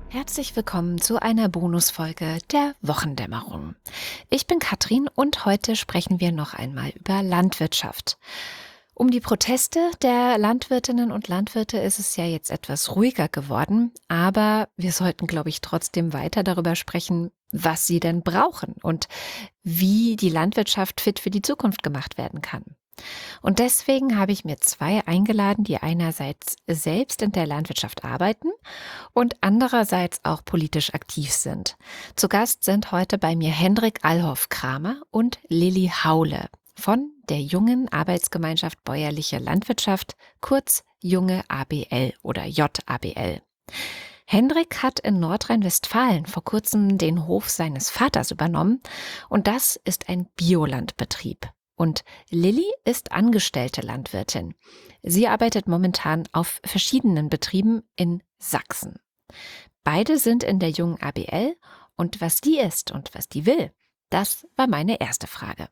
Herzlich willkommen zu einer Bonusfolge der Wochendämmerung. Ich bin Katrin und heute sprechen wir noch einmal über Landwirtschaft. Um die Proteste der Landwirtinnen und Landwirte ist es ja jetzt etwas ruhiger geworden, aber wir sollten, glaube ich, trotzdem weiter darüber sprechen, was sie denn brauchen und wie die Landwirtschaft fit für die Zukunft gemacht werden kann. Und deswegen habe ich mir zwei eingeladen, die einerseits selbst in der Landwirtschaft arbeiten und andererseits auch politisch aktiv sind. Zu Gast sind heute bei mir Hendrik Allhoff-Kramer und Lilly Haule von der Jungen Arbeitsgemeinschaft Bäuerliche Landwirtschaft, kurz Junge ABL oder JABL. Hendrik hat in Nordrhein-Westfalen vor kurzem den Hof seines Vaters übernommen und das ist ein Biolandbetrieb. Und Lilly ist angestellte Landwirtin. Sie arbeitet momentan auf verschiedenen Betrieben in Sachsen. Beide sind in der Jungen ABL und was die ist und was die will, das war meine erste Frage.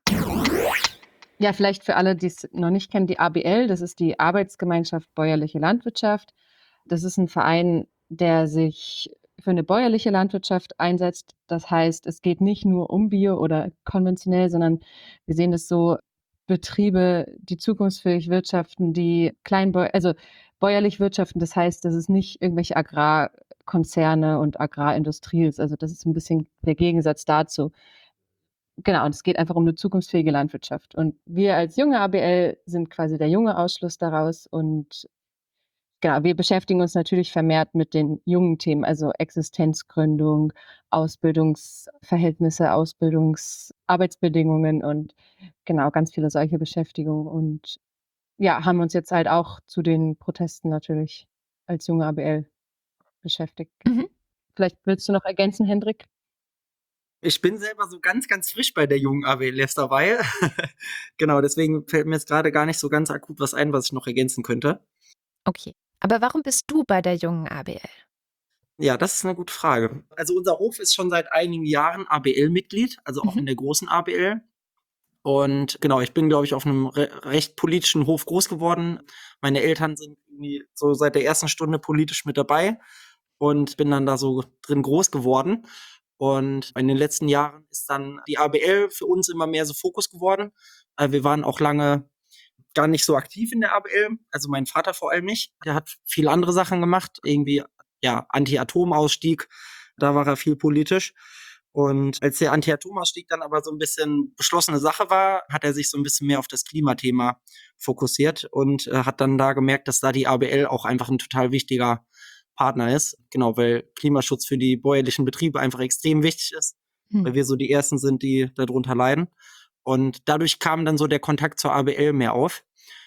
Ja, vielleicht für alle, die es noch nicht kennen, die ABL, das ist die Arbeitsgemeinschaft Bäuerliche Landwirtschaft. Das ist ein Verein, der sich für eine bäuerliche Landwirtschaft einsetzt. Das heißt, es geht nicht nur um Bio oder konventionell, sondern wir sehen es so, Betriebe, die zukunftsfähig wirtschaften, die bäuerlich wirtschaften. Das heißt, dass es nicht irgendwelche Agrarkonzerne und Agrarindustrie ist. Also das ist ein bisschen der Gegensatz dazu. Genau, und es geht einfach um eine zukunftsfähige Landwirtschaft. Und wir als junge ABL sind quasi der junge Ausschluss daraus. Und genau, wir beschäftigen uns natürlich vermehrt mit den jungen Themen, also Existenzgründung, Ausbildungsverhältnisse, Arbeitsbedingungen und genau, ganz viele solche Beschäftigungen. Und ja, haben uns jetzt halt auch zu den Protesten natürlich als junge ABL beschäftigt. Mhm. Vielleicht willst du noch ergänzen, Hendrik? Ich bin selber so ganz, ganz frisch bei der jungen AWL erst dabei. Genau, deswegen fällt mir jetzt gerade gar nicht so ganz akut was ein, was ich noch ergänzen könnte. Okay. Aber warum bist du bei der Jungen ABL? Ja, das ist eine gute Frage. Also unser Hof ist schon seit einigen Jahren ABL-Mitglied, also auch Mhm. in der großen ABL. Und genau, ich bin, glaube ich, auf einem recht politischen Hof groß geworden. Meine Eltern sind irgendwie so seit der ersten Stunde politisch mit dabei und bin dann da so drin groß geworden. Und in den letzten Jahren ist dann die ABL für uns immer mehr so Fokus geworden. Wir waren auch lange gar nicht so aktiv in der ABL, also mein Vater vor allem nicht. Der hat viele andere Sachen gemacht, irgendwie ja Anti-Atom-Ausstieg, da war er viel politisch. Und als der Anti-Atom-Ausstieg dann aber so ein bisschen beschlossene Sache war, hat er sich so ein bisschen mehr auf das Klimathema fokussiert und hat dann da gemerkt, dass da die ABL auch einfach ein total wichtiger Partner ist. Genau, weil Klimaschutz für die bäuerlichen Betriebe einfach extrem wichtig ist, Hm. weil wir so die Ersten sind, die darunter leiden. Und dadurch kam dann so der Kontakt zur ABL mehr auf.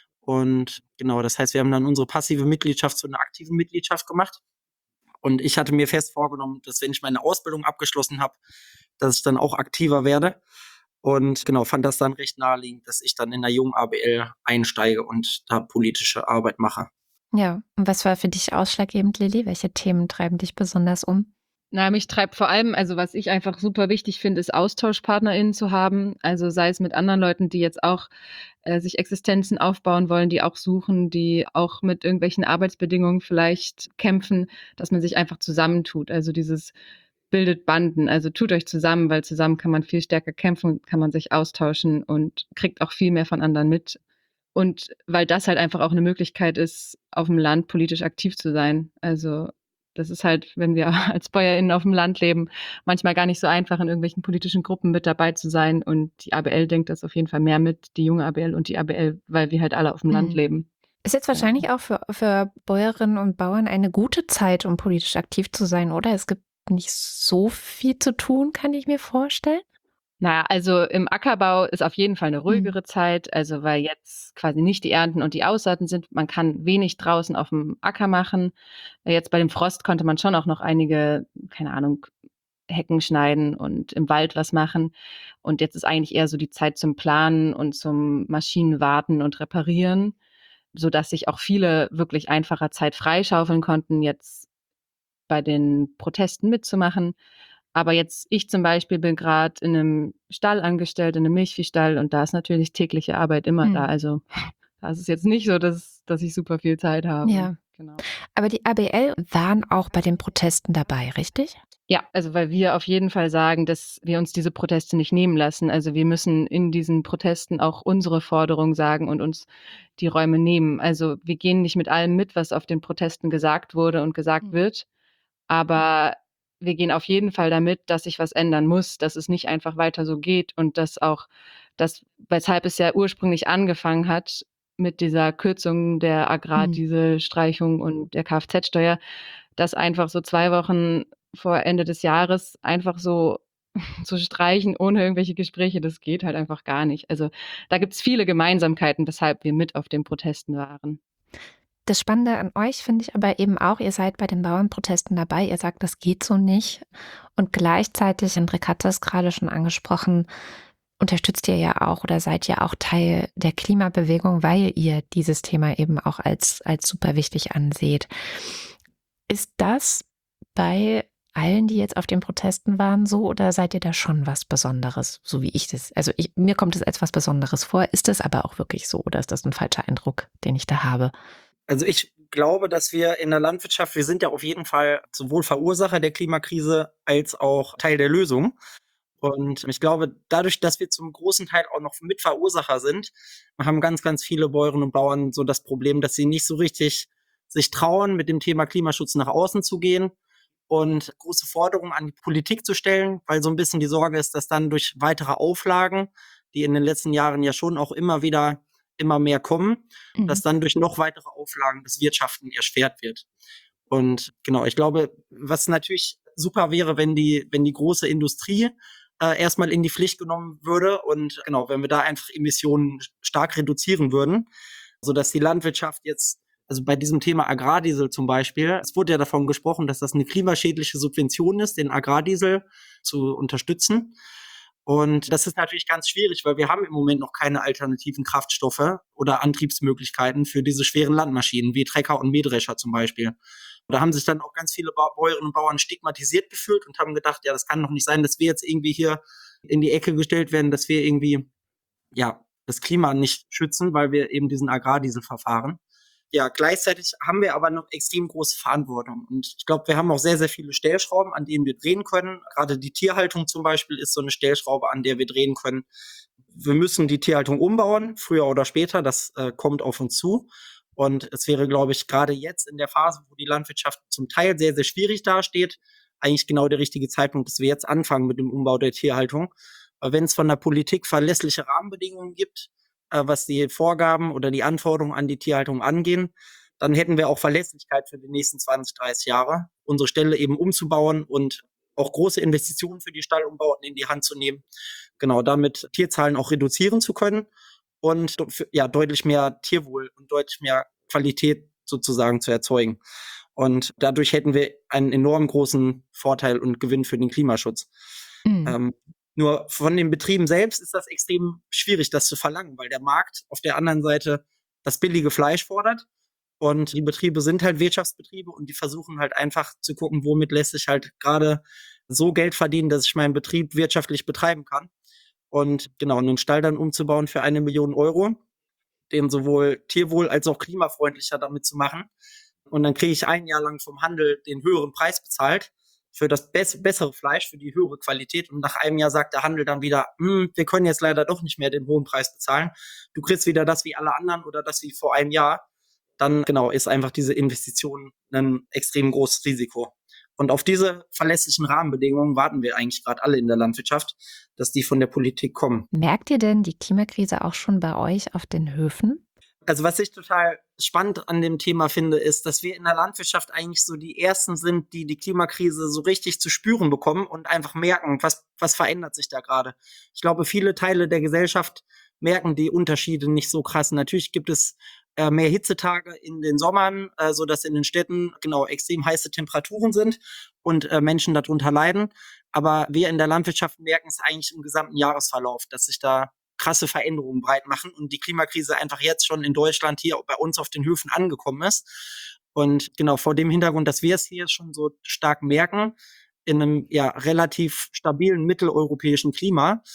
Und genau, das heißt, wir haben dann unsere passive Mitgliedschaft zu einer aktiven Mitgliedschaft gemacht. Und ich hatte mir fest vorgenommen, dass wenn ich meine Ausbildung abgeschlossen habe, dass ich dann auch aktiver werde. Und genau, fand das dann recht naheliegend, dass ich dann in der jungen ABL einsteige und da politische Arbeit mache. Ja, und was war für dich ausschlaggebend, Lilly? Welche Themen treiben dich besonders um? Na, mich treibt vor allem, also was ich einfach super wichtig finde, ist AustauschpartnerInnen zu haben. Also sei es mit anderen Leuten, die jetzt auch sich Existenzen aufbauen wollen, die auch suchen, die auch mit irgendwelchen Arbeitsbedingungen vielleicht kämpfen, dass man sich einfach zusammentut. Also dieses bildet Banden, also tut euch zusammen, weil zusammen kann man viel stärker kämpfen, kann man sich austauschen und kriegt auch viel mehr von anderen mit. Und weil das halt einfach auch eine Möglichkeit ist, auf dem Land politisch aktiv zu sein. Also das ist halt, wenn wir als BäuerInnen auf dem Land leben, manchmal gar nicht so einfach, in irgendwelchen politischen Gruppen mit dabei zu sein. Und die ABL denkt das auf jeden Fall mehr mit, die junge ABL und die ABL, weil wir halt alle auf dem Land Mhm. leben. Ist jetzt Genau. wahrscheinlich auch für Bäuerinnen und Bauern eine gute Zeit, um politisch aktiv zu sein, oder? Es gibt nicht so viel zu tun, kann ich mir vorstellen. Naja, also im Ackerbau ist auf jeden Fall eine ruhigere Zeit, also weil jetzt quasi nicht die Ernten und die Aussaaten sind. Man kann wenig draußen auf dem Acker machen. Jetzt bei dem Frost konnte man schon auch noch einige, keine Ahnung, Hecken schneiden und im Wald was machen. Und jetzt ist eigentlich eher so die Zeit zum Planen und zum Maschinen warten und reparieren, sodass sich auch viele wirklich einfacher Zeit freischaufeln konnten, jetzt bei den Protesten mitzumachen. Aber jetzt, ich zum Beispiel bin gerade in einem Stall angestellt, in einem Milchviehstall und da ist natürlich tägliche Arbeit immer da. Mhm. Also Es ist jetzt nicht so, dass ich super viel Zeit habe. Ja. Genau. Aber die ABL waren auch bei den Protesten dabei, richtig? Ja, also weil wir auf jeden Fall sagen, dass wir uns diese Proteste nicht nehmen lassen. Also wir müssen in diesen Protesten auch unsere Forderungen sagen und uns die Räume nehmen. Also wir gehen nicht mit allem mit, was auf den Protesten gesagt wurde und gesagt wird, aber wir gehen auf jeden Fall damit, dass sich was ändern muss, dass es nicht einfach weiter so geht und dass auch das, weshalb es ja ursprünglich angefangen hat mit dieser Kürzung der Agrardieselstreichung und der Kfz-Steuer, dass einfach so 2 Wochen vor Ende des Jahres einfach so zu streichen ohne irgendwelche Gespräche, das geht halt einfach gar nicht. Also, da gibt's viele Gemeinsamkeiten, weshalb wir mit auf den Protesten waren. Das Spannende an euch finde ich aber eben auch, ihr seid bei den Bauernprotesten dabei, ihr sagt, das geht so nicht. Und gleichzeitig, Hendrik hat das gerade schon angesprochen, unterstützt ihr ja auch oder seid ja auch Teil der Klimabewegung, weil ihr dieses Thema eben auch als super wichtig anseht. Ist das bei allen, die jetzt auf den Protesten waren, so oder seid ihr da schon was Besonderes, so wie ich das? Also mir kommt es als was Besonderes vor. Ist das aber auch wirklich so oder ist das ein falscher Eindruck, den ich da habe? Also ich glaube, dass wir in der Landwirtschaft, wir sind ja auf jeden Fall sowohl Verursacher der Klimakrise als auch Teil der Lösung. Und ich glaube, dadurch, dass wir zum großen Teil auch noch Mitverursacher sind, haben ganz, ganz viele Bäuerinnen und Bauern so das Problem, dass sie nicht so richtig sich trauen, mit dem Thema Klimaschutz nach außen zu gehen und große Forderungen an die Politik zu stellen, weil so ein bisschen die Sorge ist, dass dann durch weitere Auflagen, die in den letzten Jahren ja schon auch immer mehr kommen, dass dann durch noch weitere Auflagen das Wirtschaften erschwert wird. Und genau, ich glaube, was natürlich super wäre, wenn die große Industrie erstmal in die Pflicht genommen würde und genau, wenn wir da einfach Emissionen stark reduzieren würden, sodass die Landwirtschaft jetzt, also bei diesem Thema Agrardiesel zum Beispiel, es wurde ja davon gesprochen, dass das eine klimaschädliche Subvention ist, den Agrardiesel zu unterstützen. Und das ist natürlich ganz schwierig, weil wir haben im Moment noch keine alternativen Kraftstoffe oder Antriebsmöglichkeiten für diese schweren Landmaschinen, wie Trecker und Mähdrescher zum Beispiel. Da haben sich dann auch ganz viele Bäuerinnen und Bauern stigmatisiert gefühlt und haben gedacht, ja, das kann doch nicht sein, dass wir jetzt irgendwie hier in die Ecke gestellt werden, dass wir irgendwie, ja, das Klima nicht schützen, weil wir eben diesen Agrardiesel verfahren. Ja, gleichzeitig haben wir aber noch extrem große Verantwortung. Und ich glaube, wir haben auch sehr, sehr viele Stellschrauben, an denen wir drehen können. Gerade die Tierhaltung zum Beispiel ist so eine Stellschraube, an der wir drehen können. Wir müssen die Tierhaltung umbauen, früher oder später. Das kommt auf uns zu. Und es wäre, glaube ich, gerade jetzt in der Phase, wo die Landwirtschaft zum Teil sehr, sehr schwierig dasteht, eigentlich genau der richtige Zeitpunkt, dass wir jetzt anfangen mit dem Umbau der Tierhaltung. Weil wenn es von der Politik verlässliche Rahmenbedingungen gibt, was die Vorgaben oder die Anforderungen an die Tierhaltung angehen, dann hätten wir auch Verlässlichkeit für die nächsten 20, 30 Jahre, unsere Ställe eben umzubauen und auch große Investitionen für die Stallumbauten in die Hand zu nehmen. Genau, damit Tierzahlen auch reduzieren zu können und ja, deutlich mehr Tierwohl und deutlich mehr Qualität sozusagen zu erzeugen. Und dadurch hätten wir einen enorm großen Vorteil und Gewinn für den Klimaschutz. Nur von den Betrieben selbst ist das extrem schwierig, das zu verlangen, weil der Markt auf der anderen Seite das billige Fleisch fordert. Und die Betriebe sind halt Wirtschaftsbetriebe und die versuchen halt einfach zu gucken, womit lässt sich halt gerade so Geld verdienen, dass ich meinen Betrieb wirtschaftlich betreiben kann. Und genau, einen Stall dann umzubauen für 1 Million Euro, den sowohl tierwohl als auch klimafreundlicher damit zu machen. Und dann kriege ich 1 Jahr lang vom Handel den höheren Preis bezahlt für das bessere Fleisch, für die höhere Qualität. Und nach einem Jahr sagt der Handel dann wieder, wir können jetzt leider doch nicht mehr den hohen Preis bezahlen. Du kriegst wieder das wie alle anderen oder das wie vor einem Jahr. Dann genau ist einfach diese Investition ein extrem großes Risiko. Und auf diese verlässlichen Rahmenbedingungen warten wir eigentlich gerade alle in der Landwirtschaft, dass die von der Politik kommen. Merkt ihr denn die Klimakrise auch schon bei euch auf den Höfen? Also was ich total spannend an dem Thema finde, ist, dass wir in der Landwirtschaft eigentlich so die Ersten sind, die die Klimakrise so richtig zu spüren bekommen und einfach merken, was verändert sich da gerade. Ich glaube, viele Teile der Gesellschaft merken die Unterschiede nicht so krass. Natürlich gibt es mehr Hitzetage in den Sommern, so dass in den Städten genau extrem heiße Temperaturen sind und Menschen darunter leiden. Aber wir in der Landwirtschaft merken es eigentlich im gesamten Jahresverlauf, dass sich da krasse Veränderungen breit machen und die Klimakrise einfach jetzt schon in Deutschland hier bei uns auf den Höfen angekommen ist. Und genau vor dem Hintergrund, dass wir es hier schon so stark merken, in einem ja relativ stabilen mitteleuropäischen Klima,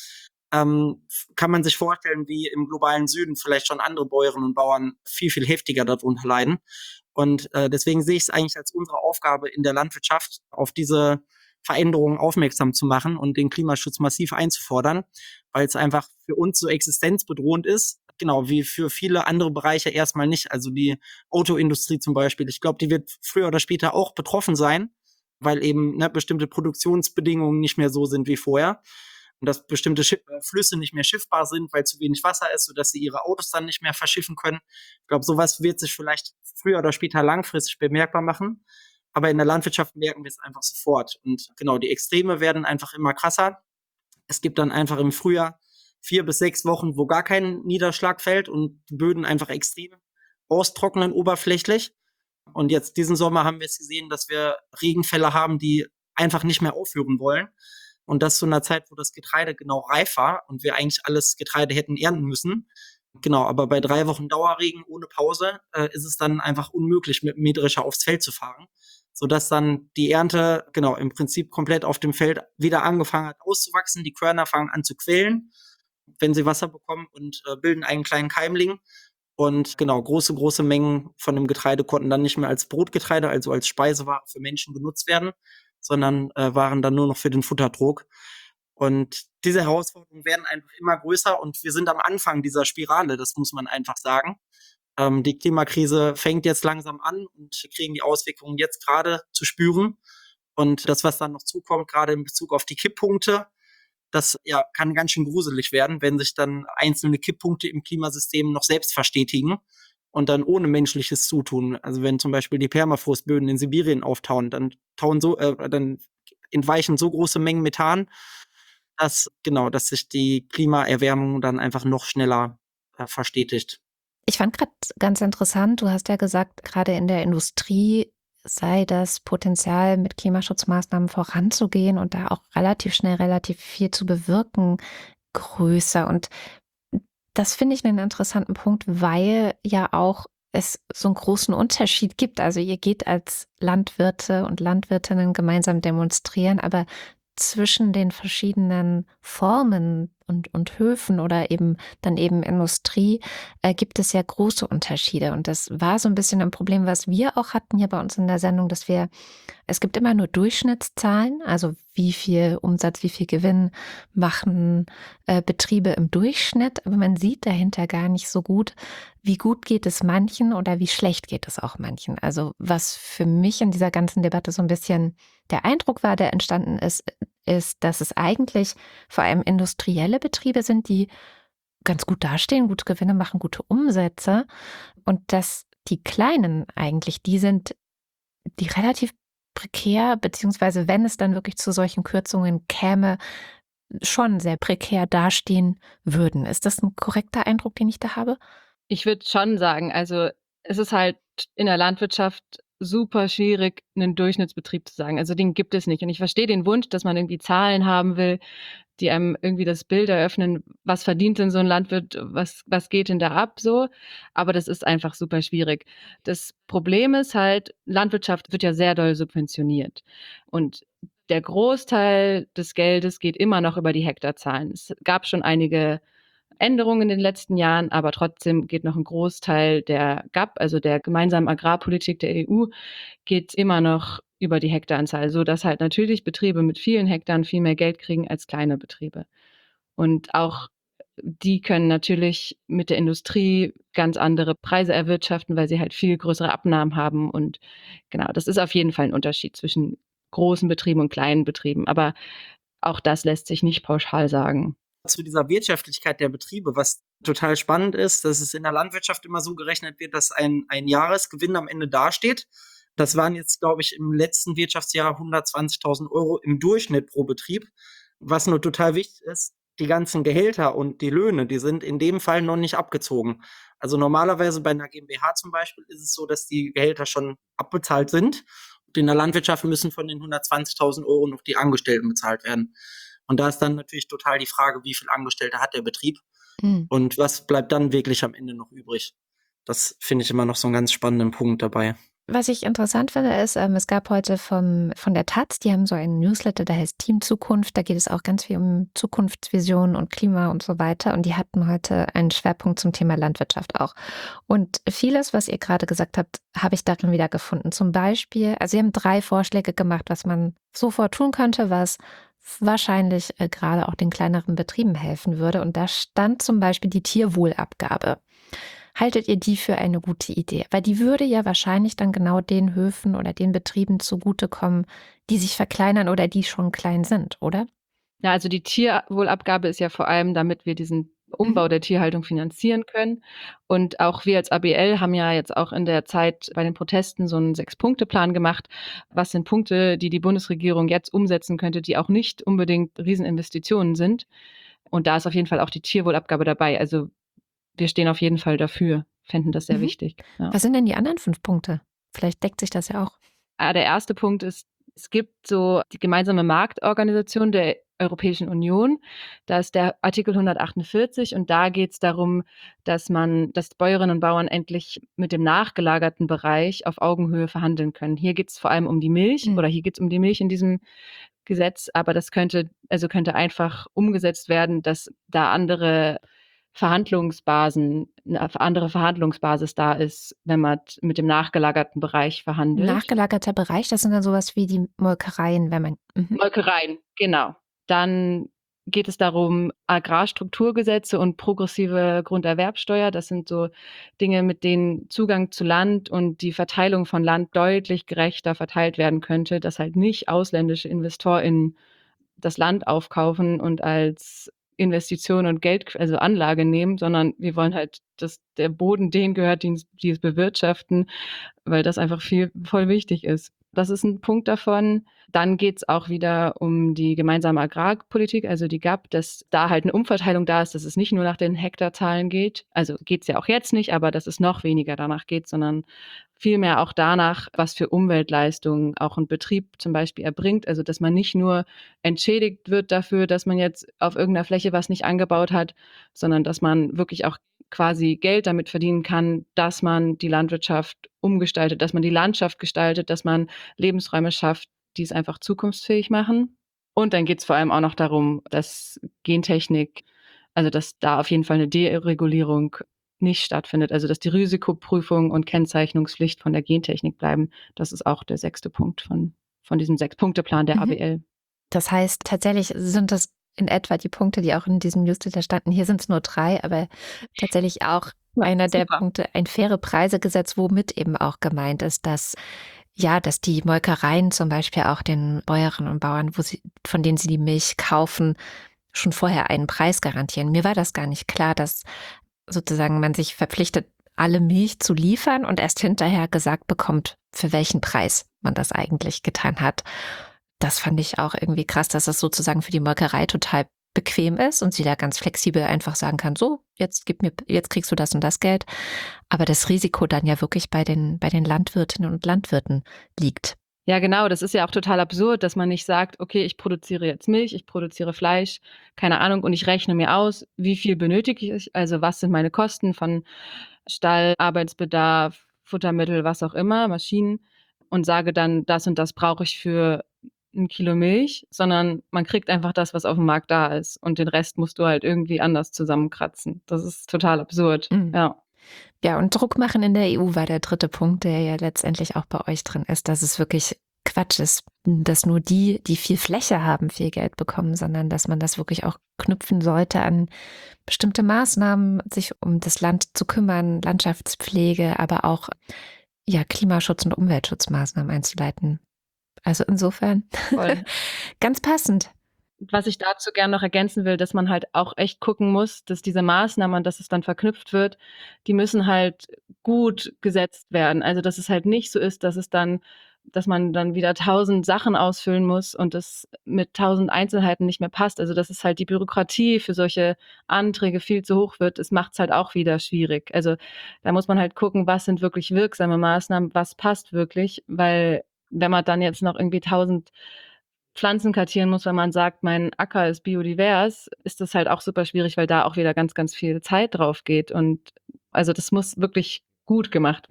kann man sich vorstellen, wie im globalen Süden vielleicht schon andere Bäuerinnen und Bauern viel, viel heftiger darunter leiden. Und deswegen sehe ich es eigentlich als unsere Aufgabe in der Landwirtschaft, auf diese Veränderungen aufmerksam zu machen und den Klimaschutz massiv einzufordern, weil es einfach für uns so existenzbedrohend ist, genau, wie für viele andere Bereiche erstmal nicht. Also die Autoindustrie zum Beispiel, ich glaube, die wird früher oder später auch betroffen sein, weil eben bestimmte Produktionsbedingungen nicht mehr so sind wie vorher und dass bestimmte Flüsse nicht mehr schiffbar sind, weil zu wenig Wasser ist, sodass sie ihre Autos dann nicht mehr verschiffen können. Ich glaube, sowas wird sich vielleicht früher oder später langfristig bemerkbar machen. Aber in der Landwirtschaft merken wir es einfach sofort. Und genau, die Extreme werden einfach immer krasser. Es gibt dann einfach im Frühjahr 4 bis 6 Wochen, wo gar kein Niederschlag fällt und die Böden einfach extrem austrocknen oberflächlich. Und jetzt diesen Sommer haben wir es gesehen, dass wir Regenfälle haben, die einfach nicht mehr aufhören wollen. Und das zu einer Zeit, wo das Getreide genau reif war und wir eigentlich alles Getreide hätten ernten müssen. Genau, aber bei 3 Wochen Dauerregen ohne Pause ist es dann einfach unmöglich, mit dem Mähdrescher aufs Feld zu fahren, sodass dann die Ernte genau im Prinzip komplett auf dem Feld wieder angefangen hat auszuwachsen. Die Körner fangen an zu quellen, wenn sie Wasser bekommen und bilden einen kleinen Keimling. Und genau, große Mengen von dem Getreide konnten dann nicht mehr als Brotgetreide, also als Speiseware für Menschen genutzt werden, sondern waren dann nur noch für den Futtertrog. Und diese Herausforderungen werden einfach immer größer und wir sind am Anfang dieser Spirale, das muss man einfach sagen. Die Klimakrise fängt jetzt langsam an und wir kriegen die Auswirkungen jetzt gerade zu spüren. Und das, was dann noch zukommt, gerade in Bezug auf die Kipppunkte, das kann ganz schön gruselig werden, wenn sich dann einzelne Kipppunkte im Klimasystem noch selbst verstetigen und dann ohne menschliches Zutun. Also wenn zum Beispiel die Permafrostböden in Sibirien auftauen, dann dann entweichen so große Mengen Methan, dass sich die Klimaerwärmung dann einfach noch schneller verstetigt. Ich fand gerade ganz interessant, du hast ja gesagt, gerade in der Industrie sei das Potenzial, mit Klimaschutzmaßnahmen voranzugehen und da auch relativ schnell relativ viel zu bewirken, größer. Und das finde ich einen interessanten Punkt, weil ja auch es so einen großen Unterschied gibt. Also ihr geht als Landwirte und Landwirtinnen gemeinsam demonstrieren, aber zwischen den verschiedenen Formen und Höfen oder eben dann eben Industrie gibt es ja große Unterschiede. Und das war so ein bisschen ein Problem, was wir auch hatten hier bei uns in der Sendung, es gibt immer nur Durchschnittszahlen, also wie viel Umsatz, wie viel Gewinn machen Betriebe im Durchschnitt, aber man sieht dahinter gar nicht so gut, wie gut geht es manchen oder wie schlecht geht es auch manchen. Also was für mich in dieser ganzen Debatte so ein bisschen der Eindruck war, der entstanden ist, dass es eigentlich vor allem industrielle Betriebe sind, die ganz gut dastehen, gute Gewinne machen, gute Umsätze und dass die kleinen eigentlich die sind, die relativ prekär, beziehungsweise wenn es dann wirklich zu solchen Kürzungen käme, schon sehr prekär dastehen würden. Ist das ein korrekter Eindruck, den ich da habe? Ich würde schon sagen, also es ist halt in der Landwirtschaft super schwierig, einen Durchschnittsbetrieb zu sagen. Also den gibt es nicht. Und ich verstehe den Wunsch, dass man irgendwie Zahlen haben will, die einem irgendwie das Bild eröffnen, was verdient denn so ein Landwirt, was geht denn da ab so. Aber das ist einfach super schwierig. Das Problem ist halt, Landwirtschaft wird ja sehr doll subventioniert. Und der Großteil des Geldes geht immer noch über die Hektarzahlen. Es gab schon einige Änderungen in den letzten Jahren, aber trotzdem geht noch ein Großteil der GAP, also der gemeinsamen Agrarpolitik der EU, geht immer noch über die Hektaranzahl, so dass halt natürlich Betriebe mit vielen Hektar viel mehr Geld kriegen als kleine Betriebe. Und auch die können natürlich mit der Industrie ganz andere Preise erwirtschaften, weil sie halt viel größere Abnahmen haben. Und genau, das ist auf jeden Fall ein Unterschied zwischen großen Betrieben und kleinen Betrieben. Aber auch das lässt sich nicht pauschal sagen. Zu dieser Wirtschaftlichkeit der Betriebe, was total spannend ist, dass es in der Landwirtschaft immer so gerechnet wird, dass ein Jahresgewinn am Ende dasteht. Das waren jetzt, glaube ich, im letzten Wirtschaftsjahr 120.000 Euro im Durchschnitt pro Betrieb. Was nur total wichtig ist, die ganzen Gehälter und die Löhne, die sind in dem Fall noch nicht abgezogen. Also normalerweise bei einer GmbH zum Beispiel ist es so, dass die Gehälter schon abbezahlt sind. Und in der Landwirtschaft müssen von den 120.000 Euro noch die Angestellten bezahlt werden. Und da ist dann natürlich total die Frage, wie viele Angestellte hat der Betrieb und was bleibt dann wirklich am Ende noch übrig. Das finde ich immer noch so einen ganz spannenden Punkt dabei. Was ich interessant finde, ist, es gab heute von der Taz, die haben so einen Newsletter, der heißt Team Zukunft. Da geht es auch ganz viel um Zukunftsvisionen und Klima und so weiter. Und die hatten heute einen Schwerpunkt zum Thema Landwirtschaft auch. Und vieles, was ihr gerade gesagt habt, habe ich darin wiedergefunden. Zum Beispiel, also sie haben 3 Vorschläge gemacht, was man sofort tun könnte, was wahrscheinlich gerade auch den kleineren Betrieben helfen würde. Und da stand zum Beispiel die Tierwohlabgabe. Haltet ihr die für eine gute Idee? Weil die würde ja wahrscheinlich dann genau den Höfen oder den Betrieben zugutekommen, die sich verkleinern oder die schon klein sind, oder? Ja, also die Tierwohlabgabe ist ja vor allem, damit wir diesen Umbau der Tierhaltung finanzieren können. Und auch wir als ABL haben ja jetzt auch in der Zeit bei den Protesten so einen 6-Punkte-Plan gemacht. Was sind Punkte, die die Bundesregierung jetzt umsetzen könnte, die auch nicht unbedingt Rieseninvestitionen sind? Und da ist auf jeden Fall auch die Tierwohlabgabe dabei. Also wir stehen auf jeden Fall dafür, fänden das sehr wichtig. Ja. Was sind denn die anderen 5 Punkte? Vielleicht deckt sich das ja auch. Der erste Punkt ist, es gibt so die gemeinsame Marktorganisation der Europäischen Union. Da ist der Artikel 148 und da geht es darum, dass Bäuerinnen und Bauern endlich mit dem nachgelagerten Bereich auf Augenhöhe verhandeln können. Hier geht es vor allem um die Milch oder hier geht es um die Milch in diesem Gesetz, aber das könnte einfach umgesetzt werden, dass da eine andere Verhandlungsbasis da ist, wenn man mit dem nachgelagerten Bereich verhandelt. Nachgelagerter Bereich, das sind dann sowas wie die Molkereien, wenn man. Molkereien, genau. Dann geht es darum, Agrarstrukturgesetze und progressive Grunderwerbsteuer. Das sind so Dinge, mit denen Zugang zu Land und die Verteilung von Land deutlich gerechter verteilt werden könnte, dass halt nicht ausländische InvestorInnen das Land aufkaufen und als Investition und Geld, also Anlage nehmen, sondern wir wollen halt, dass der Boden denen gehört, die es bewirtschaften, weil das einfach voll wichtig ist. Das ist ein Punkt davon. Dann geht es auch wieder um die gemeinsame Agrarpolitik, also die GAP, dass da halt eine Umverteilung da ist, dass es nicht nur nach den Hektarzahlen geht. Also geht es ja auch jetzt nicht, aber dass es noch weniger danach geht, sondern vielmehr auch danach, was für Umweltleistungen auch ein Betrieb zum Beispiel erbringt. Also dass man nicht nur entschädigt wird dafür, dass man jetzt auf irgendeiner Fläche was nicht angebaut hat, sondern dass man wirklich auch quasi Geld damit verdienen kann, dass man die Landwirtschaft umgestaltet, dass man die Landschaft gestaltet, dass man Lebensräume schafft, die es einfach zukunftsfähig machen. Und dann geht es vor allem auch noch darum, dass Gentechnik, also dass da auf jeden Fall eine Deregulierung nicht stattfindet, also dass die Risikoprüfung und Kennzeichnungspflicht von der Gentechnik bleiben. Das ist auch der 6. Punkt von diesem 6-Punkte-Plan der ABL. Das heißt, tatsächlich sind das in etwa die Punkte, die auch in diesem Newsletter standen. Hier sind es nur 3, aber tatsächlich auch einer der Punkte, ein faire Preisegesetz, womit eben auch gemeint ist, dass die Molkereien zum Beispiel auch den Bäuerinnen und Bauern, von denen sie die Milch kaufen, schon vorher einen Preis garantieren. Mir war das gar nicht klar, dass sozusagen man sich verpflichtet, alle Milch zu liefern und erst hinterher gesagt bekommt, für welchen Preis man das eigentlich getan hat. Das fand ich auch irgendwie krass, dass das sozusagen für die Molkerei total bequem ist und sie da ganz flexibel einfach sagen kann, so, jetzt kriegst du das und das Geld. Aber das Risiko dann ja wirklich bei den Landwirtinnen und Landwirten liegt. Ja, genau. Das ist ja auch total absurd, dass man nicht sagt, okay, ich produziere jetzt Milch, ich produziere Fleisch, keine Ahnung, und ich rechne mir aus, wie viel benötige ich, also was sind meine Kosten von Stall, Arbeitsbedarf, Futtermittel, was auch immer, Maschinen, und sage dann, das und das brauche ich für 1 Kilo Milch, sondern man kriegt einfach das, was auf dem Markt da ist, und den Rest musst du halt irgendwie anders zusammenkratzen. Das ist total absurd. Ja. Ja, und Druck machen in der EU war der 3. Punkt, der ja letztendlich auch bei euch drin ist, dass es wirklich Quatsch ist, dass nur die viel Fläche haben, viel Geld bekommen, sondern dass man das wirklich auch knüpfen sollte an bestimmte Maßnahmen, sich um das Land zu kümmern, Landschaftspflege, aber auch Klimaschutz- und Umweltschutzmaßnahmen einzuleiten. Also insofern ganz passend. Was ich dazu gerne noch ergänzen will, dass man halt auch echt gucken muss, dass diese Maßnahmen, dass es dann verknüpft wird, die müssen halt gut gesetzt werden. Also dass es halt nicht so ist, dass man dann wieder 1000 Sachen ausfüllen muss und das mit 1000 Einzelheiten nicht mehr passt. Also dass es halt die Bürokratie für solche Anträge viel zu hoch wird, das macht es halt auch wieder schwierig. Also da muss man halt gucken, was sind wirklich wirksame Maßnahmen, was passt wirklich, weil wenn man dann jetzt noch irgendwie 1000 Pflanzen kartieren muss, wenn man sagt, mein Acker ist biodivers, ist das halt auch super schwierig, weil da auch wieder ganz, ganz viel Zeit drauf geht. Und also das muss wirklich gut gemacht werden. Es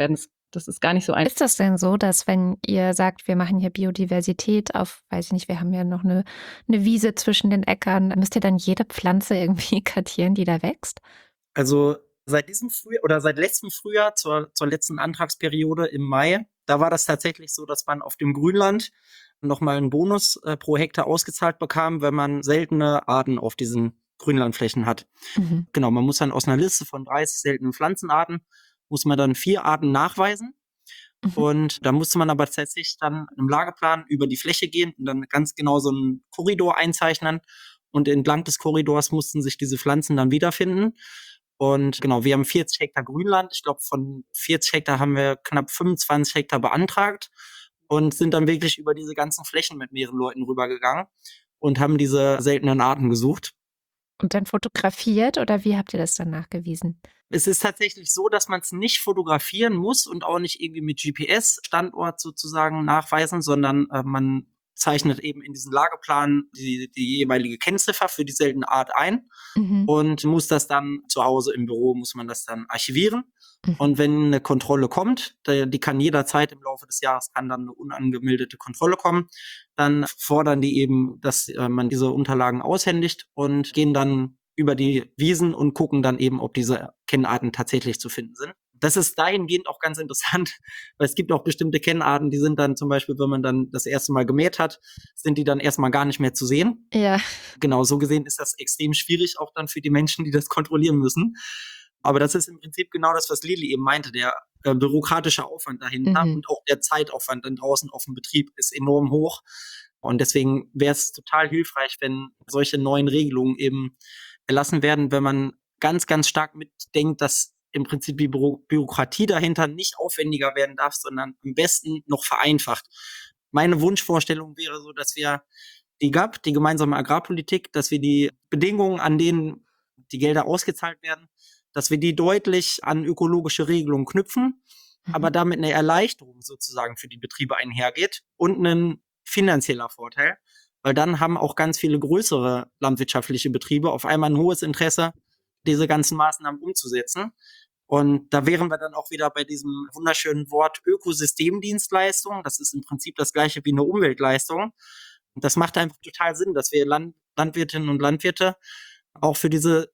Das ist gar nicht so einfach. Ist das denn so, dass wenn ihr sagt, wir machen hier Biodiversität auf, weiß ich nicht, wir haben ja noch eine Wiese zwischen den Äckern, müsst ihr dann jede Pflanze irgendwie kartieren, die da wächst? Also seit diesem Frühjahr oder seit letztem Frühjahr zur letzten Antragsperiode im Mai, da war das tatsächlich so, dass man auf dem Grünland nochmal einen Bonus pro Hektar ausgezahlt bekam, wenn man seltene Arten auf diesen Grünlandflächen hat. Mhm. Genau, man muss dann aus einer Liste von 30 seltenen Pflanzenarten, muss man dann 4 Arten nachweisen. Mhm. Und da musste man aber tatsächlich dann im Lageplan über die Fläche gehen und dann ganz genau so einen Korridor einzeichnen. Und entlang des Korridors mussten sich diese Pflanzen dann wiederfinden. Und genau, wir haben 40 Hektar Grünland. Ich glaube, von 40 Hektar haben wir knapp 25 Hektar beantragt und sind dann wirklich über diese ganzen Flächen mit mehreren Leuten rübergegangen und haben diese seltenen Arten gesucht. Und dann fotografiert oder wie habt ihr das dann nachgewiesen? Es ist tatsächlich so, dass man es nicht fotografieren muss und auch nicht irgendwie mit GPS-Standort sozusagen nachweisen, sondern man zeichnet eben in diesen Lageplan die jeweilige Kennziffer für die seltene Art ein Mhm. und muss das dann zu Hause im Büro, muss man das dann archivieren. Mhm. Und wenn eine Kontrolle kommt, die kann jederzeit im Laufe des Jahres, kann dann eine unangemeldete Kontrolle kommen, dann fordern die eben, dass man diese Unterlagen aushändigt und gehen dann über die Wiesen und gucken dann eben, ob diese Kennarten tatsächlich zu finden sind. Das ist dahingehend auch ganz interessant, weil es gibt auch bestimmte Kennarten, die sind dann zum Beispiel, wenn man dann das erste Mal gemäht hat, sind die dann erstmal gar nicht mehr zu sehen. Ja. Genau, so gesehen ist das extrem schwierig, auch dann für die Menschen, die das kontrollieren müssen. Aber das ist im Prinzip genau das, was Lili eben meinte, der bürokratische Aufwand dahinter und auch der Zeitaufwand dann draußen auf dem Betrieb ist enorm hoch. Und deswegen wäre es total hilfreich, wenn solche neuen Regelungen eben erlassen werden, wenn man ganz, ganz stark mitdenkt, dass im Prinzip die Bürokratie dahinter nicht aufwendiger werden darf, sondern am besten noch vereinfacht. Meine Wunschvorstellung wäre so, dass wir die GAP, die gemeinsame Agrarpolitik, dass wir die Bedingungen, an denen die Gelder ausgezahlt werden, dass wir die deutlich an ökologische Regelungen knüpfen, aber damit eine Erleichterung sozusagen für die Betriebe einhergeht und ein finanzieller Vorteil, weil dann haben auch ganz viele größere landwirtschaftliche Betriebe auf einmal ein hohes Interesse, diese ganzen Maßnahmen umzusetzen. Und da wären wir dann auch wieder bei diesem wunderschönen Wort Ökosystemdienstleistung. Das ist im Prinzip das gleiche wie eine Umweltleistung. Und das macht einfach total Sinn, dass wir Landwirtinnen und Landwirte auch für diese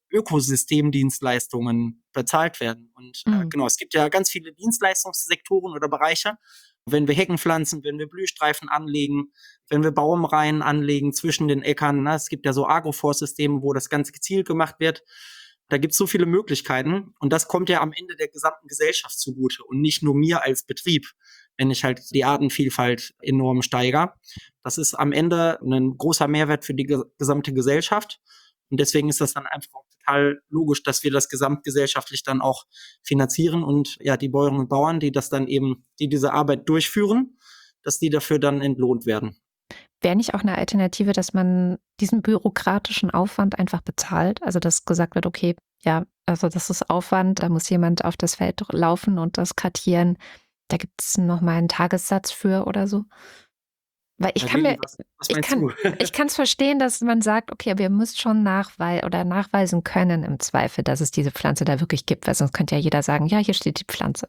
Ökosystemdienstleistungen bezahlt werden. Und genau, es gibt ja ganz viele Dienstleistungssektoren oder Bereiche. Wenn wir Hecken pflanzen, wenn wir Blühstreifen anlegen, wenn wir Baumreihen anlegen zwischen den Äckern. Ne? Es gibt ja so Agroforstsysteme, wo das ganz gezielt gemacht wird. Da gibt es so viele Möglichkeiten. Und das kommt ja am Ende der gesamten Gesellschaft zugute und nicht nur mir als Betrieb, wenn ich halt die Artenvielfalt enorm steigere. Das ist am Ende ein großer Mehrwert für die gesamte Gesellschaft. Und deswegen ist das dann einfach auch total logisch, dass wir das gesamtgesellschaftlich dann auch finanzieren und ja, die Bäuerinnen und Bauern, die das dann eben, die diese Arbeit durchführen, dass die dafür dann entlohnt werden. Wäre nicht auch eine Alternative, dass man diesen bürokratischen Aufwand einfach bezahlt? Also, dass gesagt wird, okay, ja, also das ist Aufwand, da muss jemand auf das Feld laufen und das kartieren. Da gibt es nochmal einen Tagessatz für oder so? Weil ich kann Lili, mir, was meinst du? ich kann es verstehen, dass man sagt, okay, aber ihr müsst schon nachweisen können im Zweifel, dass es diese Pflanze da wirklich gibt, weil sonst könnte ja jeder sagen, ja, hier steht die Pflanze.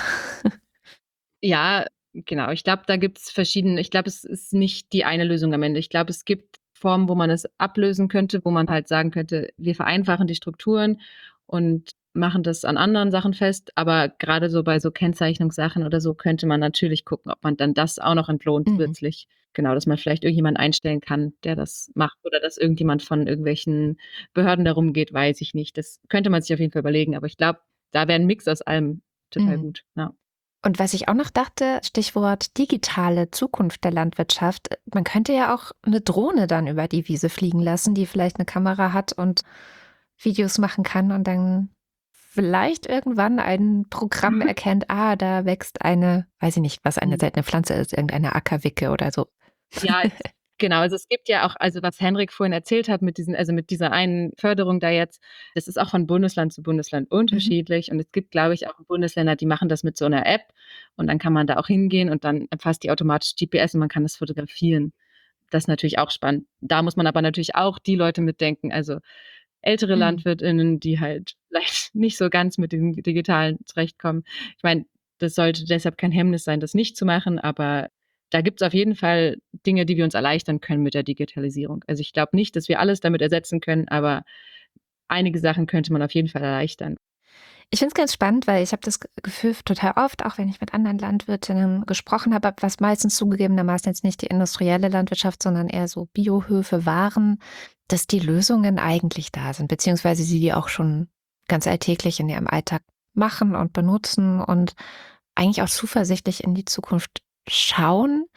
Ja, genau. Ich glaube, da gibt es verschiedene, ich glaube, es ist nicht die eine Lösung am Ende. Ich glaube, es gibt Formen, wo man es ablösen könnte, wo man halt sagen könnte, wir vereinfachen die Strukturen und machen das an anderen Sachen fest. Aber gerade so bei so Kennzeichnungssachen oder so könnte man natürlich gucken, ob man dann das auch noch entlohnt zusätzlich. Genau, dass man vielleicht irgendjemanden einstellen kann, der das macht oder dass irgendjemand von irgendwelchen Behörden darum geht, weiß ich nicht. Das könnte man sich auf jeden Fall überlegen. Aber ich glaube, da wäre ein Mix aus allem total gut. Ja. Und was ich auch noch dachte, Stichwort digitale Zukunft der Landwirtschaft, man könnte ja auch eine Drohne dann über die Wiese fliegen lassen, die vielleicht eine Kamera hat und Videos machen kann und dann vielleicht irgendwann ein Programm erkennt, da wächst eine, weiß ich nicht, was eine seltene Pflanze ist, irgendeine Ackerwicke oder so. Ja, genau. Also es gibt ja auch, also was Henrik vorhin erzählt hat mit mit dieser einen Förderung da jetzt, das ist auch von Bundesland zu Bundesland unterschiedlich. Und es gibt, glaube ich, auch Bundesländer, die machen das mit so einer App und dann kann man da auch hingehen und dann erfasst die automatisch GPS und man kann das fotografieren. Das ist natürlich auch spannend. Da muss man aber natürlich auch die Leute mitdenken, also ältere LandwirtInnen, die halt vielleicht nicht so ganz mit dem Digitalen zurechtkommen. Ich meine, Das sollte deshalb kein Hemmnis sein, das nicht zu machen, aber da gibt es auf jeden Fall Dinge, die wir uns erleichtern können mit der Digitalisierung. Also ich glaube nicht, dass wir alles damit ersetzen können, aber einige Sachen könnte man auf jeden Fall erleichtern. Ich finde es ganz spannend, weil ich habe das Gefühl total oft, auch wenn ich mit anderen Landwirtinnen gesprochen habe, was meistens zugegebenermaßen jetzt nicht die industrielle Landwirtschaft, sondern eher so Biohöfe waren, dass die Lösungen eigentlich da sind, beziehungsweise sie die auch schon ganz alltäglich in ihrem Alltag machen und benutzen und eigentlich auch zuversichtlich in die Zukunft schauen.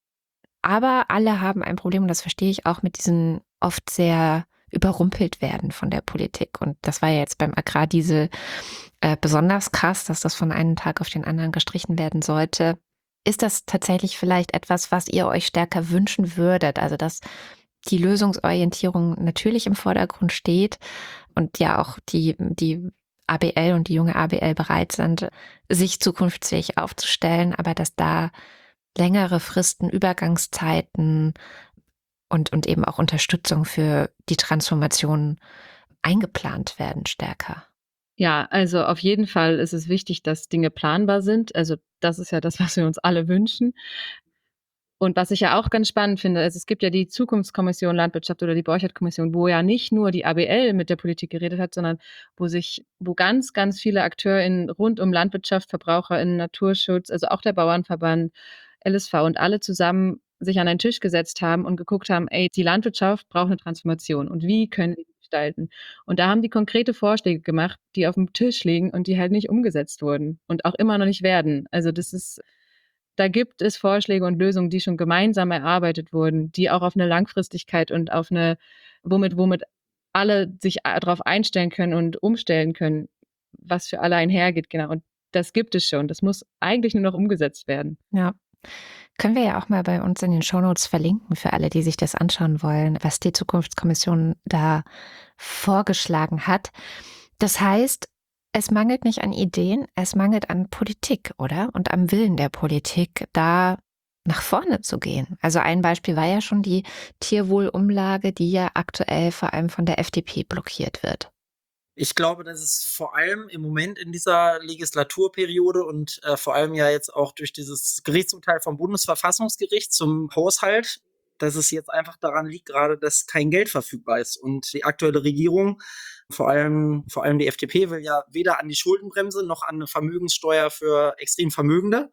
Aber alle haben ein Problem, und das verstehe ich auch, mit diesen oft sehr überrumpelt werden von der Politik. Und das war ja jetzt beim Agrardiesel besonders krass, dass das von einem Tag auf den anderen gestrichen werden sollte. Ist das tatsächlich vielleicht etwas, was ihr euch stärker wünschen würdet? Also, dass die Lösungsorientierung natürlich im Vordergrund steht und ja auch die ABL und die junge ABL bereit sind, sich zukunftsfähig aufzustellen, aber dass da längere Fristen, Übergangszeiten und eben auch Unterstützung für die Transformation eingeplant werden stärker. Ja, also auf jeden Fall ist es wichtig, dass Dinge planbar sind. Also das ist ja das, was wir uns alle wünschen. Und was ich ja auch ganz spannend finde, also es gibt ja die Zukunftskommission Landwirtschaft oder die Borchert-Kommission, wo ja nicht nur die ABL mit der Politik geredet hat, sondern wo ganz, ganz viele AkteurInnen rund um Landwirtschaft, VerbraucherInnen, Naturschutz, also auch der Bauernverband, LSV und alle zusammen sich an einen Tisch gesetzt haben und geguckt haben, ey, die Landwirtschaft braucht eine Transformation und wie können wir die gestalten? Und da haben die konkrete Vorschläge gemacht, die auf dem Tisch liegen und die halt nicht umgesetzt wurden und auch immer noch nicht werden. Also da gibt es Vorschläge und Lösungen, die schon gemeinsam erarbeitet wurden, die auch auf eine Langfristigkeit und auf eine, womit alle sich darauf einstellen können und umstellen können, was für alle einhergeht, genau. Und das gibt es schon. Das muss eigentlich nur noch umgesetzt werden. Ja. Können wir ja auch mal bei uns in den Shownotes verlinken für alle, die sich das anschauen wollen, was die Zukunftskommission da vorgeschlagen hat. Das heißt, es mangelt nicht an Ideen, es mangelt an Politik, oder? Und am Willen der Politik, da nach vorne zu gehen. Also ein Beispiel war ja schon die Tierwohlumlage, die ja aktuell vor allem von der FDP blockiert wird. Ich glaube, dass es vor allem im Moment in dieser Legislaturperiode und vor allem ja jetzt auch durch dieses Gerichtsurteil vom Bundesverfassungsgericht zum Haushalt, dass es jetzt einfach daran liegt gerade, dass kein Geld verfügbar ist. Und die aktuelle Regierung, vor allem die FDP, will ja weder an die Schuldenbremse noch an eine Vermögenssteuer für extrem Vermögende.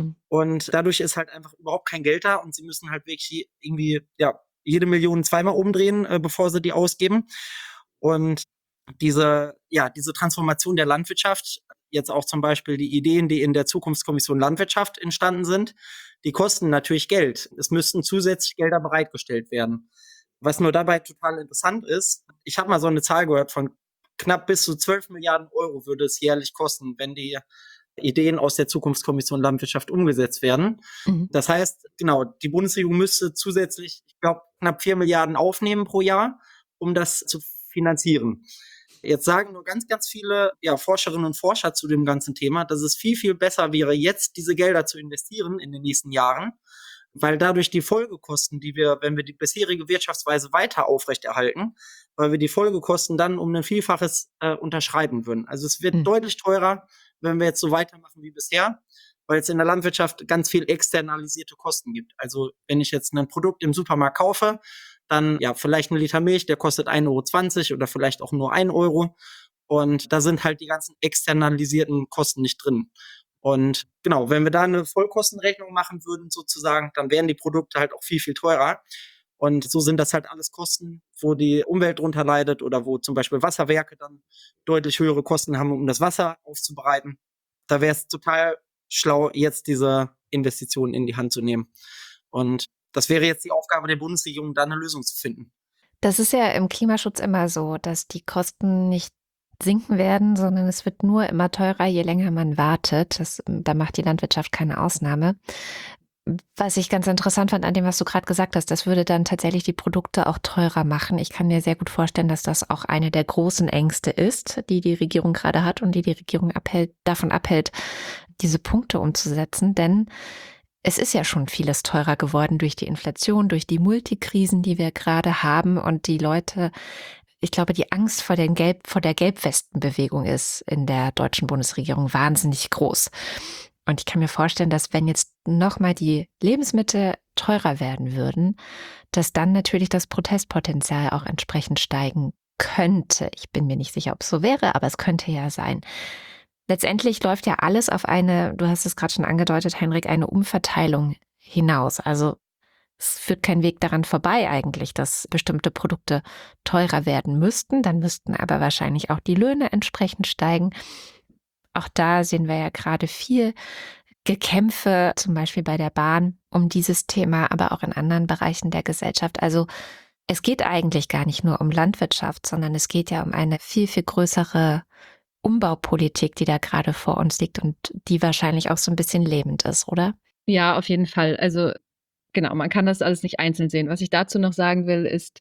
Und dadurch ist halt einfach überhaupt kein Geld da und sie müssen halt wirklich irgendwie jede Million zweimal umdrehen, bevor sie die ausgeben. Und diese Transformation der Landwirtschaft, jetzt auch zum Beispiel die Ideen, die in der Zukunftskommission Landwirtschaft entstanden sind, die kosten natürlich Geld. Es müssten zusätzlich Gelder bereitgestellt werden. Was nur dabei total interessant ist, ich habe mal so eine Zahl gehört, von knapp bis zu 12 Milliarden Euro würde es jährlich kosten, wenn die Ideen aus der Zukunftskommission Landwirtschaft umgesetzt werden. Das heißt, genau, die Bundesregierung müsste zusätzlich, ich glaube, knapp 4 Milliarden aufnehmen pro Jahr, um das zu finanzieren. Jetzt sagen nur ganz, ganz viele Forscherinnen und Forscher zu dem ganzen Thema, dass es viel, viel besser wäre, jetzt diese Gelder zu investieren in den nächsten Jahren, weil dadurch die Folgekosten, die wir, wenn wir die bisherige Wirtschaftsweise weiter aufrechterhalten, weil wir die Folgekosten dann um ein Vielfaches unterschreiten würden. Also es wird deutlich teurer, wenn wir jetzt so weitermachen wie bisher, weil es in der Landwirtschaft ganz viel externalisierte Kosten gibt. Also wenn ich jetzt ein Produkt im Supermarkt kaufe, dann vielleicht ein Liter Milch, der kostet 1,20 € oder vielleicht auch nur 1 Euro. Und da sind halt die ganzen externalisierten Kosten nicht drin. Und genau, wenn wir da eine Vollkostenrechnung machen würden sozusagen, dann wären die Produkte halt auch viel, viel teurer. Und so sind das halt alles Kosten, wo die Umwelt drunter leidet oder wo zum Beispiel Wasserwerke dann deutlich höhere Kosten haben, um das Wasser aufzubereiten. Da wäre es total schlau, jetzt diese Investitionen in die Hand zu nehmen. Und das wäre jetzt die Aufgabe der Bundesregierung, da eine Lösung zu finden. Das ist ja im Klimaschutz immer so, dass die Kosten nicht sinken werden, sondern es wird nur immer teurer, je länger man wartet. Da macht die Landwirtschaft keine Ausnahme. Was ich ganz interessant fand an dem, was du gerade gesagt hast, das würde dann tatsächlich die Produkte auch teurer machen. Ich kann mir sehr gut vorstellen, dass das auch eine der großen Ängste ist, die die Regierung gerade hat und die Regierung davon abhält, diese Punkte umzusetzen. Denn es ist ja schon vieles teurer geworden durch die Inflation, durch die Multikrisen, die wir gerade haben. Und die Leute, ich glaube, die Angst vor der Gelbwestenbewegung ist in der deutschen Bundesregierung wahnsinnig groß. Und ich kann mir vorstellen, dass wenn jetzt nochmal die Lebensmittel teurer werden würden, dass dann natürlich das Protestpotenzial auch entsprechend steigen könnte. Ich bin mir nicht sicher, ob es so wäre, aber es könnte ja sein. Letztendlich läuft ja alles auf eine, du hast es gerade schon angedeutet, Henrik, eine Umverteilung hinaus. Also es führt kein Weg daran vorbei eigentlich, dass bestimmte Produkte teurer werden müssten. Dann müssten aber wahrscheinlich auch die Löhne entsprechend steigen. Auch da sehen wir ja gerade viel Gekämpfe, zum Beispiel bei der Bahn, um dieses Thema, aber auch in anderen Bereichen der Gesellschaft. Also es geht eigentlich gar nicht nur um Landwirtschaft, sondern es geht ja um eine viel, viel größere Umbaupolitik, die da gerade vor uns liegt und die wahrscheinlich auch so ein bisschen lebend ist, oder? Ja, auf jeden Fall. Also genau, man kann das alles nicht einzeln sehen. Was ich dazu noch sagen will, ist,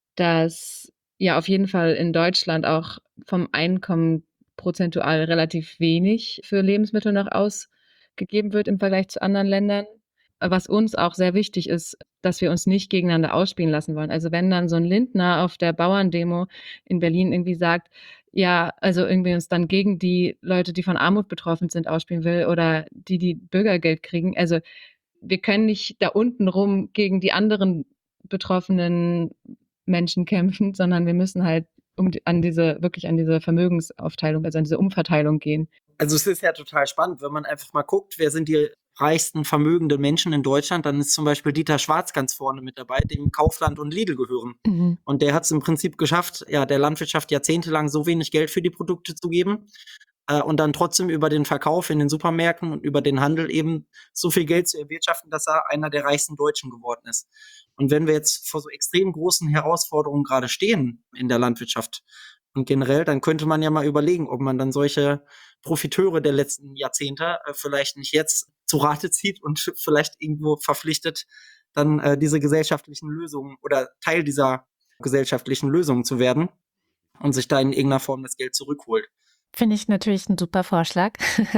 dass ja auf jeden Fall in Deutschland auch vom Einkommen prozentual relativ wenig für Lebensmittel noch ausgegeben wird im Vergleich zu anderen Ländern. Was uns auch sehr wichtig ist, dass wir uns nicht gegeneinander ausspielen lassen wollen. Also wenn dann so ein Lindner auf der Bauerndemo in Berlin irgendwie sagt, ja, also irgendwie uns dann gegen die Leute, die von Armut betroffen sind, ausspielen will oder die Bürgergeld kriegen. Also wir können nicht da unten rum gegen die anderen betroffenen Menschen kämpfen, sondern wir müssen halt wirklich an diese Vermögensaufteilung, also an diese Umverteilung gehen. Also es ist ja total spannend, wenn man einfach mal guckt, wer sind die reichsten vermögenden Menschen in Deutschland, dann ist zum Beispiel Dieter Schwarz ganz vorne mit dabei, dem Kaufland und Lidl gehören. Mhm. Und der hat es im Prinzip geschafft, ja, der Landwirtschaft jahrzehntelang so wenig Geld für die Produkte zu geben und dann trotzdem über den Verkauf in den Supermärkten und über den Handel eben so viel Geld zu erwirtschaften, dass er einer der reichsten Deutschen geworden ist. Und wenn wir jetzt vor so extrem großen Herausforderungen gerade stehen in der Landwirtschaft und generell, dann könnte man ja mal überlegen, ob man dann solche Profiteure der letzten Jahrzehnte vielleicht nicht jetzt zu Rate zieht und vielleicht irgendwo verpflichtet, dann diese gesellschaftlichen Lösungen oder Teil dieser gesellschaftlichen Lösungen zu werden und sich da in irgendeiner Form das Geld zurückholt. Finde ich natürlich ein super Vorschlag.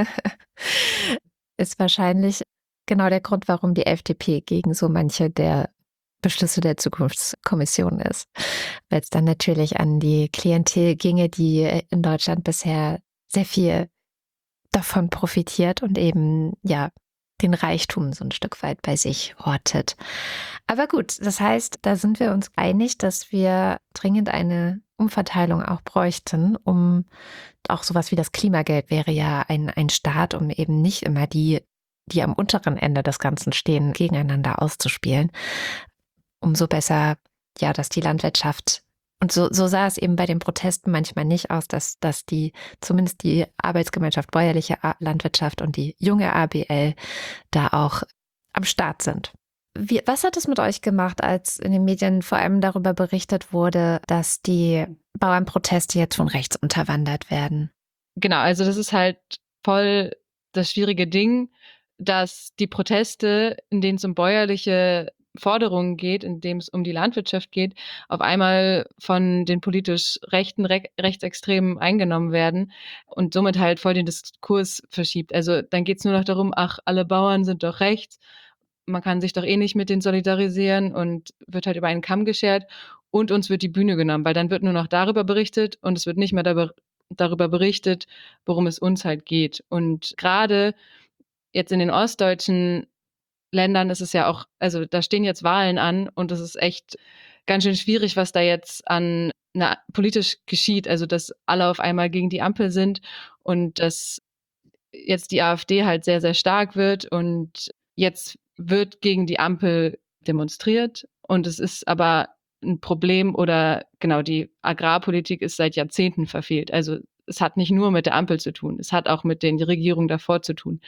Ist wahrscheinlich genau der Grund, warum die FDP gegen so manche der Beschlüsse der Zukunftskommission ist. Weil es dann natürlich an die Klientel ginge, die in Deutschland bisher sehr viel davon profitiert und eben, ja, den Reichtum so ein Stück weit bei sich hortet. Aber gut, das heißt, da sind wir uns einig, dass wir dringend eine Umverteilung auch bräuchten, um auch sowas wie das Klimageld wäre ja ein Start, um eben nicht immer die am unteren Ende des Ganzen stehen, gegeneinander auszuspielen. Umso besser, ja, dass die Landwirtschaft, und so sah es eben bei den Protesten manchmal nicht aus, dass zumindest die Arbeitsgemeinschaft Bäuerliche Landwirtschaft und die junge ABL da auch am Start sind. Was hat es mit euch gemacht, als in den Medien vor allem darüber berichtet wurde, dass die Bauernproteste jetzt von rechts unterwandert werden? Genau, also das ist halt voll das schwierige Ding, dass die Proteste, in denen es um bäuerliche Forderungen geht, in dem es um die Landwirtschaft geht, auf einmal von den politisch rechten, Rechtsextremen eingenommen werden und somit halt voll den Diskurs verschiebt. Also dann geht es nur noch darum, ach, alle Bauern sind doch rechts, man kann sich doch eh nicht mit denen solidarisieren und wird halt über einen Kamm geschert und uns wird die Bühne genommen, weil dann wird nur noch darüber berichtet und es wird nicht mehr darüber berichtet, worum es uns halt geht. Und gerade jetzt in den ostdeutschen Ländern ist es ja auch, also da stehen jetzt Wahlen an und es ist echt ganz schön schwierig, was da jetzt politisch geschieht. Also dass alle auf einmal gegen die Ampel sind und dass jetzt die AfD halt sehr, sehr stark wird und jetzt wird gegen die Ampel demonstriert und es ist aber ein Problem oder genau, die Agrarpolitik ist seit Jahrzehnten verfehlt. Also es hat nicht nur mit der Ampel zu tun, es hat auch mit den Regierungen davor zu tun.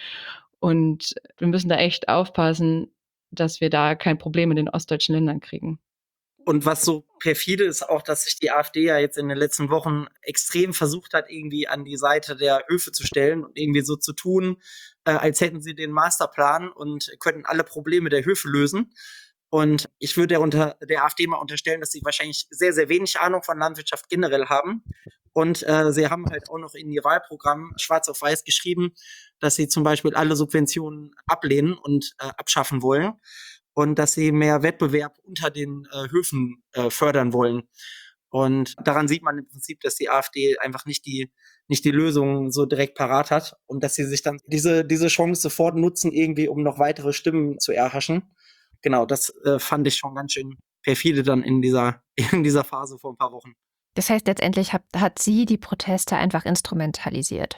Und wir müssen da echt aufpassen, dass wir da kein Problem in den ostdeutschen Ländern kriegen. Und was so perfide ist auch, dass sich die AfD ja jetzt in den letzten Wochen extrem versucht hat, irgendwie an die Seite der Höfe zu stellen und irgendwie so zu tun, als hätten sie den Masterplan und könnten alle Probleme der Höfe lösen. Und ich würde der AfD mal unterstellen, dass sie wahrscheinlich sehr, sehr wenig Ahnung von Landwirtschaft generell haben. Und sie haben halt auch noch in ihr Wahlprogramm schwarz auf weiß geschrieben, dass sie zum Beispiel alle Subventionen ablehnen und abschaffen wollen und dass sie mehr Wettbewerb unter den Höfen fördern wollen. Und daran sieht man im Prinzip, dass die AfD einfach nicht die Lösung so direkt parat hat und dass sie sich dann diese Chance sofort nutzen, irgendwie, um noch weitere Stimmen zu erhaschen. Genau, das fand ich schon ganz schön perfide dann in dieser Phase vor ein paar Wochen. Das heißt, letztendlich hat sie die Proteste einfach instrumentalisiert.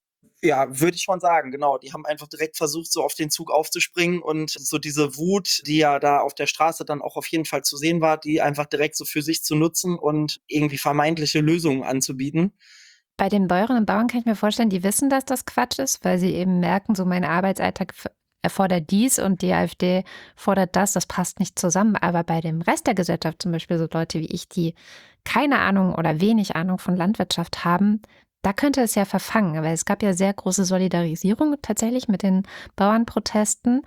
Ja, würde ich schon sagen, genau. Die haben einfach direkt versucht, so auf den Zug aufzuspringen und so diese Wut, die ja da auf der Straße dann auch auf jeden Fall zu sehen war, die einfach direkt so für sich zu nutzen und irgendwie vermeintliche Lösungen anzubieten. Bei den Bäuerinnen und Bauern kann ich mir vorstellen, die wissen, dass das Quatsch ist, weil sie eben merken, so mein Arbeitsalltag erfordert dies und die AfD fordert das, das passt nicht zusammen. Aber bei dem Rest der Gesellschaft, zum Beispiel so Leute wie ich, die keine Ahnung oder wenig Ahnung von Landwirtschaft haben, da könnte es ja verfangen. Weil es gab ja sehr große Solidarisierung tatsächlich mit den Bauernprotesten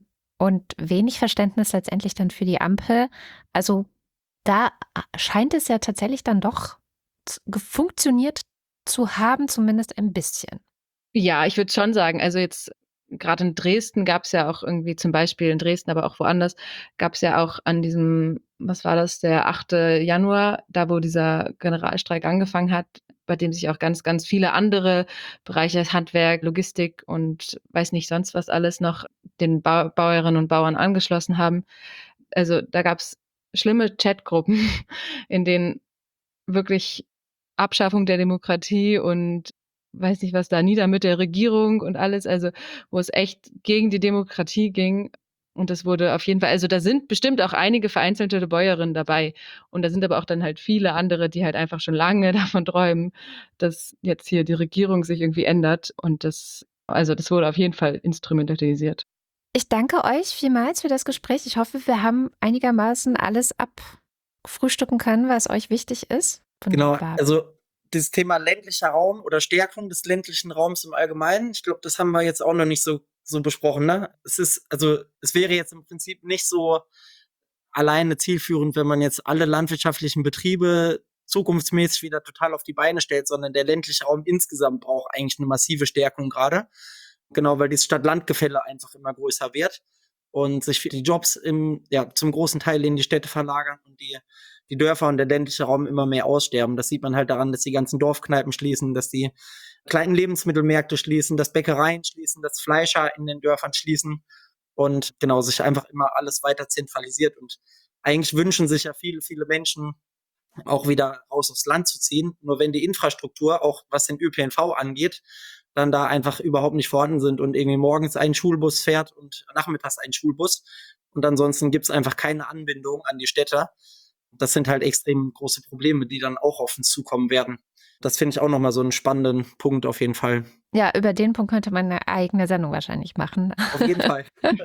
und wenig Verständnis letztendlich dann für die Ampel. Also da scheint es ja tatsächlich dann doch funktioniert zu haben, zumindest ein bisschen. Ja, ich würde schon sagen, also jetzt gerade in Dresden gab es ja auch irgendwie zum Beispiel in Dresden, aber auch woanders, gab es ja auch an diesem, was war das, der 8. Januar, da wo dieser Generalstreik angefangen hat, bei dem sich auch ganz, ganz viele andere Bereiche, Handwerk, Logistik und weiß nicht sonst was alles noch den Bäuerinnen und Bauern angeschlossen haben. Also da gab es schlimme Chatgruppen, in denen wirklich Abschaffung der Demokratie und weiß nicht was da, nieder mit der Regierung und alles, also wo es echt gegen die Demokratie ging. Und das wurde auf jeden Fall, also da sind bestimmt auch einige vereinzelte Bäuerinnen dabei. Und da sind aber auch dann halt viele andere, die halt einfach schon lange davon träumen, dass jetzt hier die Regierung sich irgendwie ändert. Und das wurde auf jeden Fall instrumentalisiert. Ich danke euch vielmals für das Gespräch. Ich hoffe, wir haben einigermaßen alles abfrühstücken können, was euch wichtig ist. Wunderbar. Genau, also das Thema ländlicher Raum oder Stärkung des ländlichen Raums im Allgemeinen, ich glaube, das haben wir jetzt auch noch nicht so besprochen, ne? Es wäre jetzt im Prinzip nicht so alleine zielführend, wenn man jetzt alle landwirtschaftlichen Betriebe zukunftsmäßig wieder total auf die Beine stellt, sondern der ländliche Raum insgesamt braucht eigentlich eine massive Stärkung gerade. Genau, weil dieses Stadt-Land-Gefälle einfach immer größer wird und sich die Jobs zum großen Teil in die Städte verlagern und die Dörfer und der ländliche Raum immer mehr aussterben. Das sieht man halt daran, dass die ganzen Dorfkneipen schließen, dass die kleinen Lebensmittelmärkte schließen, dass Bäckereien schließen, dass Fleischer in den Dörfern schließen und genau, sich einfach immer alles weiter zentralisiert. Und eigentlich wünschen sich ja viele, viele Menschen auch wieder raus aufs Land zu ziehen. Nur wenn die Infrastruktur, auch was den ÖPNV angeht, dann da einfach überhaupt nicht vorhanden sind und irgendwie morgens ein Schulbus fährt und nachmittags ein Schulbus und ansonsten gibt's einfach keine Anbindung an die Städte. Das sind halt extrem große Probleme, die dann auch auf uns zukommen werden. Das finde ich auch nochmal so einen spannenden Punkt auf jeden Fall. Ja, über den Punkt könnte man eine eigene Sendung wahrscheinlich machen. Auf jeden Fall.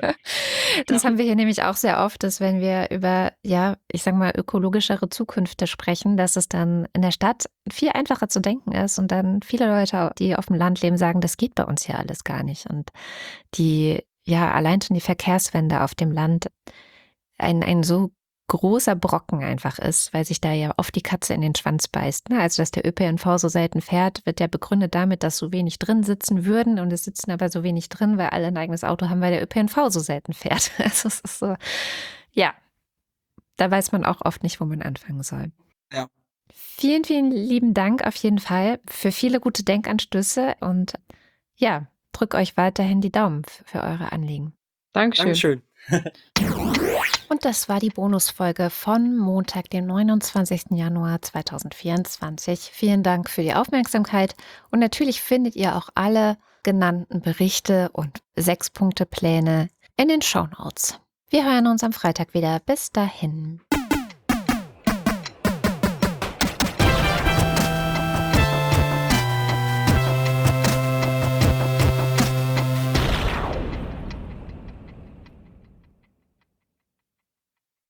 Das haben wir hier nämlich auch sehr oft, dass wenn wir über, ja, ich sag mal, ökologischere Zukünfte sprechen, dass es dann in der Stadt viel einfacher zu denken ist und dann viele Leute, die auf dem Land leben, sagen, das geht bei uns hier alles gar nicht. Und allein schon die Verkehrswende auf dem Land ein so großer Brocken einfach ist, weil sich da ja oft die Katze in den Schwanz beißt. Ne? Also, dass der ÖPNV so selten fährt, wird ja begründet damit, dass so wenig drin sitzen würden und es sitzen aber so wenig drin, weil alle ein eigenes Auto haben, weil der ÖPNV so selten fährt. Also es ist so, ja, da weiß man auch oft nicht, wo man anfangen soll. Ja. Vielen, vielen lieben Dank auf jeden Fall für viele gute Denkanstöße und ja, drück euch weiterhin die Daumen für eure Anliegen. Dankeschön. Und das war die Bonusfolge von Montag, dem 29. Januar 2024. Vielen Dank für die Aufmerksamkeit und natürlich findet ihr auch alle genannten Berichte und 6-Punkte-Pläne in den Shownotes. Wir hören uns am Freitag wieder. Bis dahin.